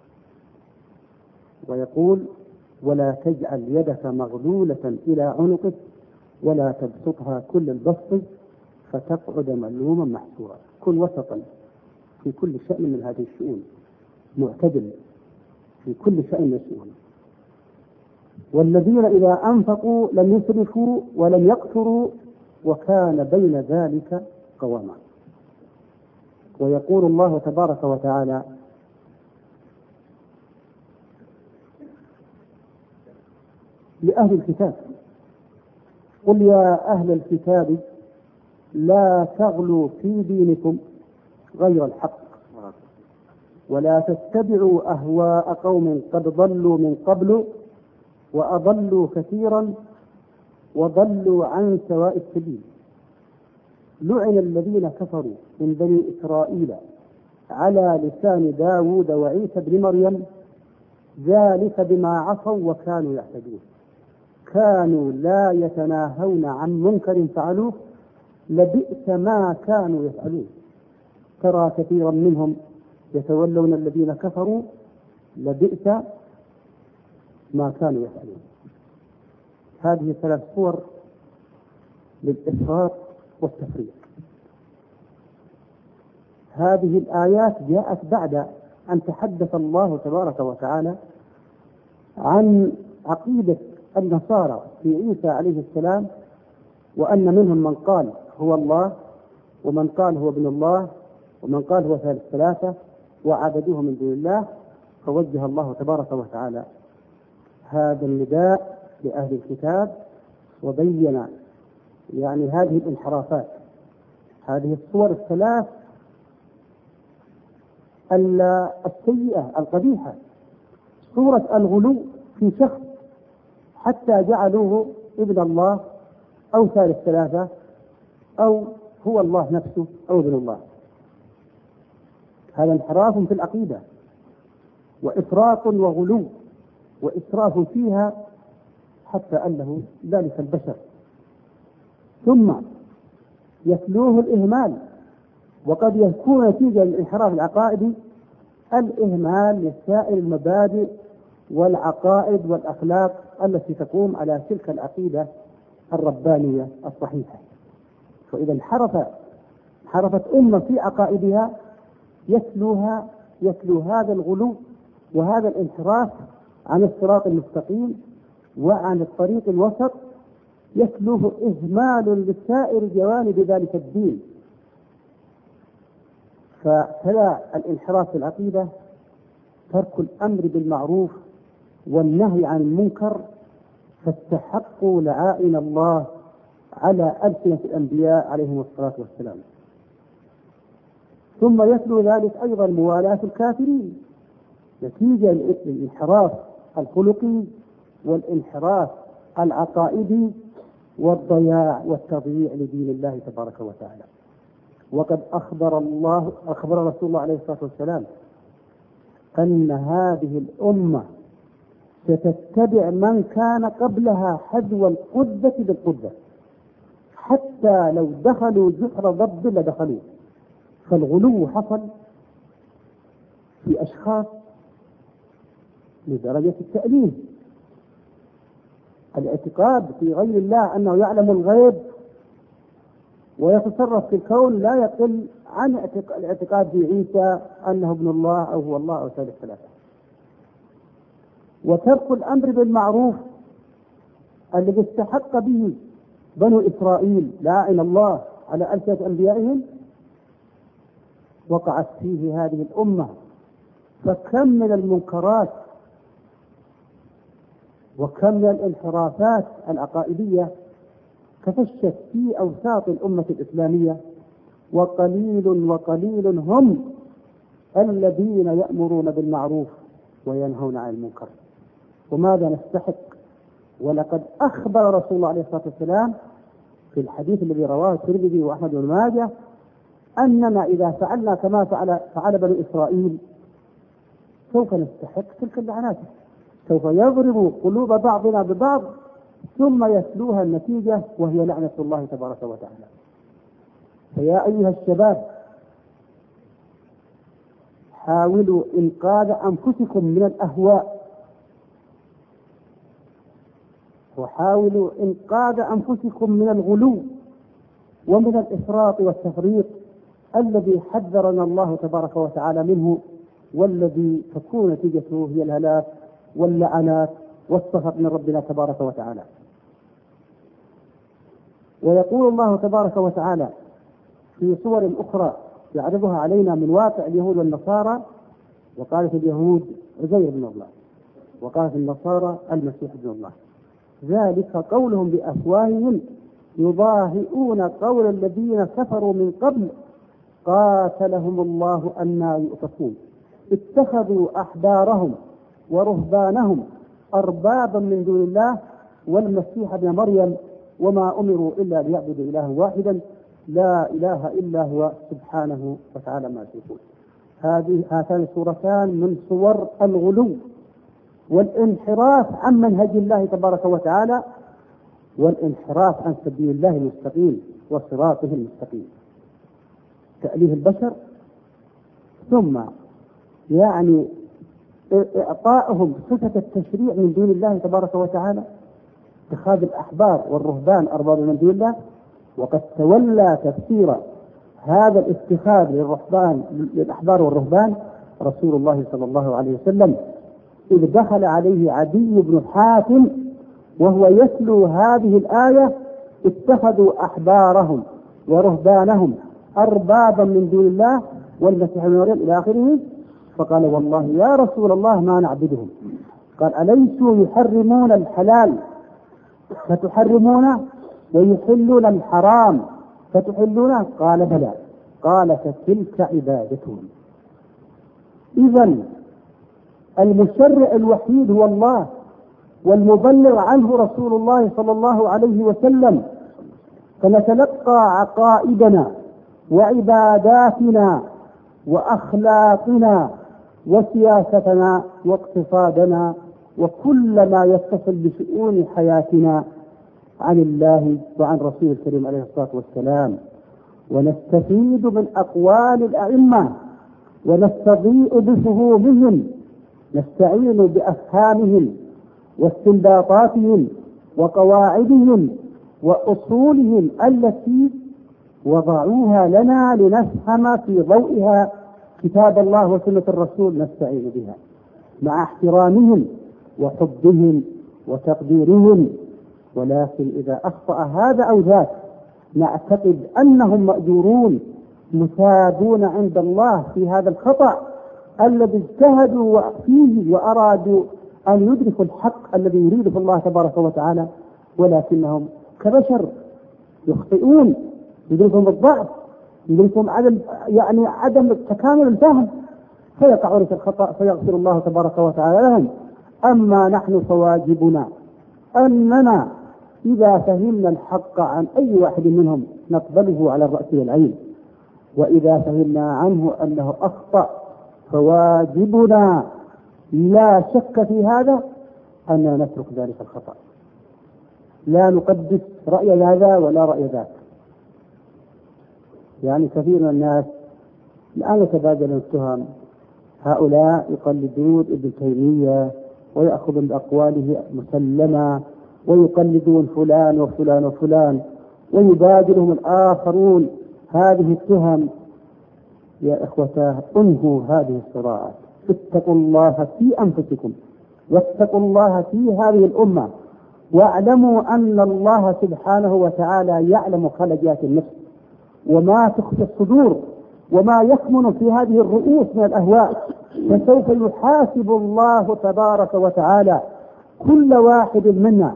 ويقول: ولا تجعل يدك مغلولة إلى عنقك ولا تبسطها كل البسط فتقعد ملوما محسورا. كن وسطا في كل شأن من هذه الشؤون، معتدل في كل شأن من الشؤون. والذين إذا أنفقوا لم يسرفوا ولم يقتروا وكان بين ذلك قواما. ويقول الله تبارك وتعالى: لأهل الكتاب: قل يا أهل الكتاب لا تغلوا في دينكم غير الحق ولا تتبعوا أهواء قوم قد ضلوا من قبل وأضلوا كثيرا وضلوا عن سواء السبيل. لعن الذين كفروا من بني إسرائيل على لسان داود وعيسى بن مريم ذلك بما عصوا وكانوا يعتدون كانوا لا يتناهون عن منكر فعلوه لبئس ما كانوا يفعلون ترى كثيرا منهم يتولون الذين كفروا لبئس ما كانوا يفعلون. هذه ثلاث صور للإفراط والتفريط. هذه الآيات جاءت بعد أن تحدث الله تبارك وتعالى عن عقيدة النصارى في عيسى عليه السلام، وأن منهم من قال هو الله ومن قال هو ابن الله ومن قال هو ثالث ثلاثة وعبدوه من دون الله. فوجه الله تبارك وتعالى هذا النداء لأهل الكتاب وبين يعني هذه الانحرافات، هذه الصور الثلاث السيئة القبيحة. صورة الغلو في شخص حتى جعلوه ابن الله أو ثالث ثلاثة أو هو الله نفسه أو ابن الله. هذا انحراف في العقيدة وإفراط وغلو وإسراف فيها حتى أنه ذلك البشر. ثم يتلوه الإهمال، وقد يكون نتيجة للانحراف العقائدي الإهمال لسائر المبادئ والعقائد والأخلاق التي تقوم على تلك العقيدة الربانية الصحيحة. فإذا انحرف انحرفت أمة في عقائدها يتلوها يتلو هذا الغلو وهذا الانحراف عن الصراط المستقيم وعن الطريق الوسط، يتلوه إهمال لسائر جوانب ذلك الدين. فتلا الانحراف في العقيدة ترك الأمر بالمعروف والنهي عن المنكر، فاستحقوا لعائن الله على ألسنة الأنبياء عليهم الصلاة والسلام. ثم يتلو ذلك أيضا موالاة الكافرين نتيجة للانحراف الخلقي والانحراف العقائدي والضياع والتضييع لدين الله تبارك وتعالى. وقد أخبر الله أخبر رسول الله عليه الصلاة والسلام أن هذه الأمة ستتبع من كان قبلها حذو القدة بالقدة، حتى لو دخلوا جحر ضب لدخلوه. فالغلو حصل في أشخاص لدرجة التأليه، الاعتقاد في غير الله أنه يعلم الغيب ويتصرف في الكون لا يقل عن الاعتقاد في عيسى أنه ابن الله أو هو الله أو ثالث ثلاثة. وترك الأمر بالمعروف الذي استحق به بنو إسرائيل لعن الله على ألسنة أنبيائهم وقعت فيه هذه الأمة. فكم من المنكرات وكم من الانحرافات العقائدية تفشت في أوساط الأمة الإسلامية، وقليل وقليل هم الذين يأمرون بالمعروف وينهون عن المنكر. وماذا نستحق؟ ولقد أخبر رسول الله عليه الصلاة والسلام في الحديث الذي رواه الترمذي وأحمد بن ماجه أننا إذا فعلنا كما فعل فعل بنو إسرائيل سوف نستحق تلك اللعنات، سوف يضرب قلوب بعضنا ببعض ثم يتلوها النتيجة وهي لعنة الله تبارك وتعالى. فيا أيها الشباب حاولوا إنقاذ أنفسكم من الأهواء، وحاولوا إنقاذ أنفسكم من الغلو ومن الإفراط والتفريط الذي حذرنا الله تبارك وتعالى منه، والذي تكون نتيجته هي الهلاك واللعنات والسخط من ربنا تبارك وتعالى. ويقول الله تبارك وتعالى في صور أخرى يعرضها علينا من واقع اليهود والنصارى: وقالت اليهود عزير بن الله، وقالت النصارى المسيح ابن الله. ذلك قولهم بأفواههم يضاهئون قول الذين كفروا من قبل قاتلهم الله أنى يؤفكون اتخذوا أحبارهم ورهبانهم أربابا من دون الله والمسيح ابن مريم وما أمروا إلا ليعبدوا إلها واحدا لا إله إلا هو سبحانه وتعالى ما يشركون. هذه هاتان السورتان من صور الغلو والانحراف عن منهج الله تبارك وتعالى والانحراف عن سبيل الله المستقيم وصراطه المستقيم، تأليه البشر ثم يعني إعطائهم صفة التشريع من دون الله تبارك وتعالى، اتخاذ الأحبار والرهبان أرباب من دون الله. وقد تولى تفسير هذا الاتخاذ للرهبان للأحبار والرهبان رسول الله صلى الله عليه وسلم، إذ دخل عليه عدي بن حاتم وهو يتلو هذه الآية اتخذوا أحبارهم ورهبانهم أربابا من دون الله والمسيح ابن مريم إلى آخره، فقال والله يا رسول الله ما نعبدهم. قال أليسوا يحرمون الحلال فتحرمونه ويحلون الحرام فتحلونه؟ قال بلى. قال فتلك عبادتهم. إذن المشرع الوحيد هو الله والمبلغ عنه رسول الله صلى الله عليه وسلم، فنتلقى عقائدنا وعباداتنا وأخلاقنا وسياستنا واقتصادنا وكل ما يتصل بشؤون حياتنا عن الله وعن رسول الكريم عليه الصلاة والسلام، ونستفيد من أقوال الأئمة ونستضيء بفهومهم، نستعين بأفهامهم واستنباطاتهم وقواعدهم وأصولهم التي وضعوها لنا لنفهم في ضوئها كتاب الله وسنة الرسول، نستعين بها مع احترامهم وحبهم وتقديرهم. ولكن إذا أخطأ هذا أو ذاك نعتقد أنهم مأجورون مثابون عند الله في هذا الخطأ الذي اجتهدوا فيه وأرادوا أن يدركوا الحق الذي يريده الله تبارك وتعالى، ولكنهم كبشر يخطئون، يدركهم الضعف، يدركهم عدم يعني عدم تكامل الفهم، فيقعون في الخطأ فيغفر الله تبارك وتعالى لهم. أما نحن فواجبنا أننا إذا فهمنا الحق عن أي واحد منهم نقبله على الرأس والعين، وإذا فهمنا عنه أنه أخطأ فواجبنا لا شك في هذا أننا نترك ذلك الخطأ، لا نقدس رأي هذا ولا رأي ذاك. يعني كثير من الناس الآن يتبادلون التهم، هؤلاء يقلدون ابن تيمية ويأخذون بأقواله مسلمة ويقلدون فلان وفلان وفلان ويبادلهم الآخرون. هذه التهم يا إخوتاه انهوا هذه الصراعات، اتقوا الله في أنفسكم واتقوا الله في هذه الأمة، واعلموا أن الله سبحانه وتعالى يعلم خلجات النفس وما تخفي الصدور وما يكمن في هذه الرؤوس من الأهواء، فسوف يحاسب الله تبارك وتعالى كل واحد منا،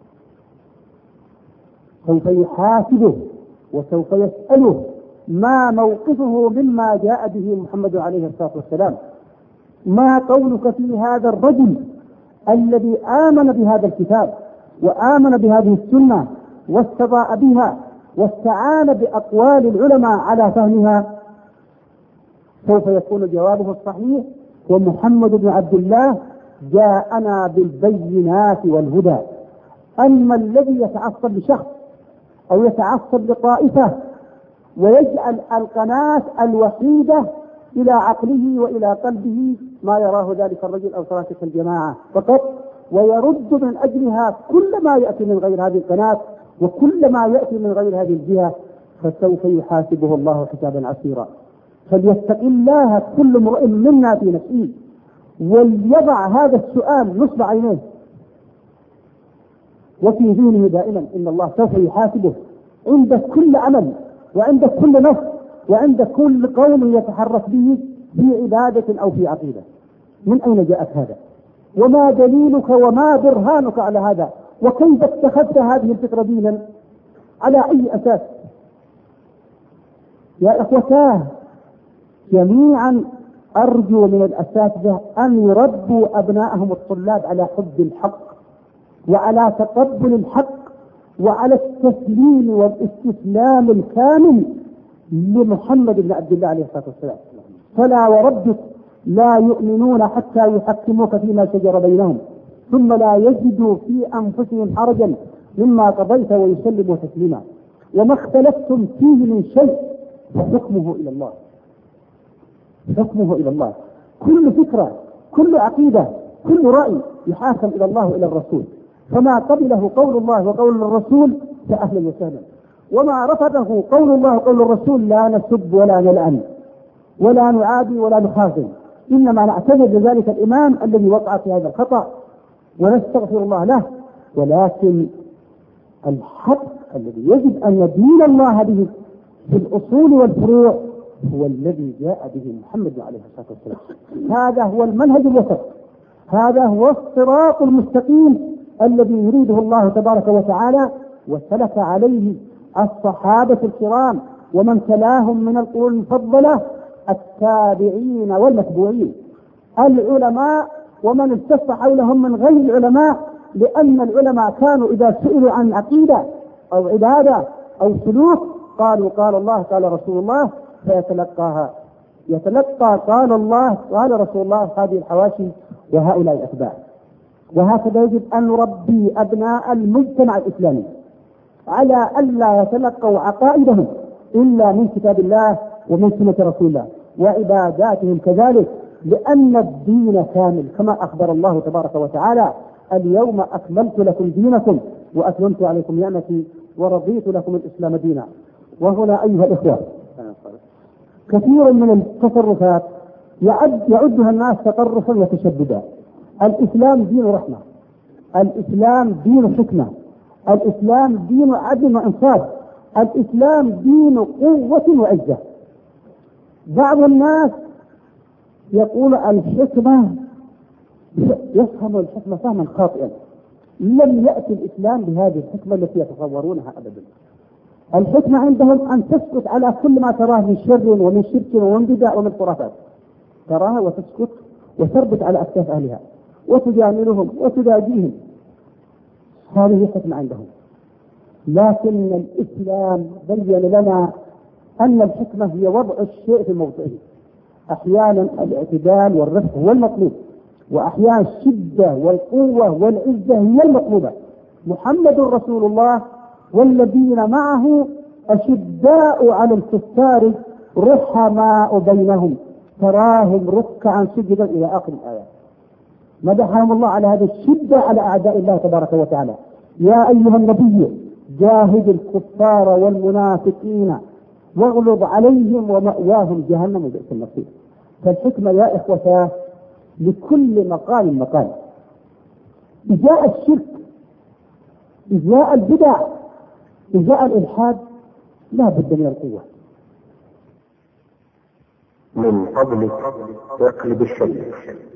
سوف يحاسبه وسوف يسأله ما موقفه مما جاء به محمد عليه الصلاة والسلام. ما قولك في هذا الرجل الذي آمن بهذا الكتاب وآمن بهذه السنة واستضاء بها واستعان بأقوال العلماء على فهمها؟ سوف يكون جوابه الصحيح ومحمد بن عبد الله جاءنا بالبينات والهدى. أما الذي يتعصب لشخص أو يتعصب لطائفة ويجعل القناة الوحيدة إلى عقله وإلى قلبه ما يراه ذلك الرجل أو تلك الجماعة فقط، ويرد من أجلها كل ما يأتي من غير هذه القناة وكل ما يأتي من غير هذه الجهة، فسوف يحاسبه الله حسابا عسيرا. فليتق الله كل امرئ منا في نفسه وليضع هذا السؤال نصب عينيه وفي ذهنه دائما إن الله سوف يحاسبه عند كل عمل وعند كل نص وعند كل قول يتحرك به في عبادة أو في عقيدة. من أين جاءت هذا؟ وما دليلك وما برهانك على هذا؟ وكيف اتخذت هذه الفكرة دينا؟ على أي أساس؟ يا إخوتاه، جميعا أرجو من الأساتذة أن يربوا أبنائهم الطلاب على حب الحق وعلى تقبل الحق وعلى التسليم والاستسلام الكامل لمحمد بن عبد الله عليه الصلاة والسلام. فلا وربك لا يؤمنون حتى يحكموك فيما شجر بينهم ثم لا يجدوا في أنفسهم حرجا مما قضيت ويسلموا تسليما. وما اختلفتم فيه من شيء فحكمه إلى الله، حكمه إلى الله. كل فكرة، كل عقيدة، كل رأي يحاكم إلى الله وإلى الرسول، فما قبله قول الله وقول الرسول فأهلا وسهلا، وما رفضه قول الله وقول الرسول لا نسب ولا نلعن ولا نعادي ولا نخاصم، إنما نعتذر لذلك الإمام الذي وقع في هذا الخطأ ونستغفر الله له. ولكن الحق الذي يجب أن ندين الله به في الأصول والفروع هو الذي جاء به محمد عليه الصلاة والسلام. هذا هو المنهج الوسط، هذا هو الصراط المستقيم الذي يريده الله تبارك وتعالى وسلك عليه الصحابة الكرام ومن تلاهم من القرون المفضلة، التابعين والمتبوعين، العلماء ومن التف حولهم من غير العلماء، لأن العلماء كانوا إذا سئلوا عن عقيدة أو عبادة أو سلوك قالوا قال الله قال رسول الله فيتلقاها، يتلقى قال الله قال رسول الله هذه الحواشي وهؤلاء الأتباع. وهكذا يجب أن نربي أبناء المجتمع الإسلامي على ألا يتلقوا عقائدهم إلا من كتاب الله ومن سنة رسول الله، وعباداتهم كذلك، لأن الدين كامل كما أخبر الله تبارك وتعالى اليوم أكملت لكم دينكم وأتممت عليكم نعمتي ورضيت لكم الإسلام دينا. وهنا أيها الإخوة كثير من التصرفات يعد يعدها الناس تطرفا وتشددا. الإسلام دين رحمة، الإسلام دين حكمة، الإسلام دين عدل وإنصاف، الإسلام دين قوة وعزة. بعض الناس يقول الحكمة، يفهم الحكمة فهما خاطئا، لم يأتي الإسلام بهذه الحكمة التي يتصورونها أبدا. الحكمة عندهم أن تسكت على كل ما تراه من شر ومن شرك ومن بدع ومن خرافات، تراها وتسكت وتربط على أكتاف أهلها وتجاملهم وتداجيهم، هذه حكمة عندهم. لكن الإسلام بين لنا أن الحكمة هي وضع الشيء في موضعه. أحيانا الاعتدال والرفق هو المطلوب، وأحيانا الشدة والقوة والعزة هي المطلوبة. محمد رسول الله والذين معه أشداء على الكفار رحماء بينهم تراهم ركعا سجدا إلى آخر الآيات. مدحهم الله على هذه الشدة على أعداء الله تبارك وتعالى. يا أيها النبي جاهد الكفار والمنافقين واغلظ عليهم ومأواهم جهنم وبئس المصير. فالحكمة يا إخوتاه لكل مقام مقام. إزاء الشرك، إزاء البدع، إزاء الإلحاد لا بد من القوة. من فضلك اقلب الشيء.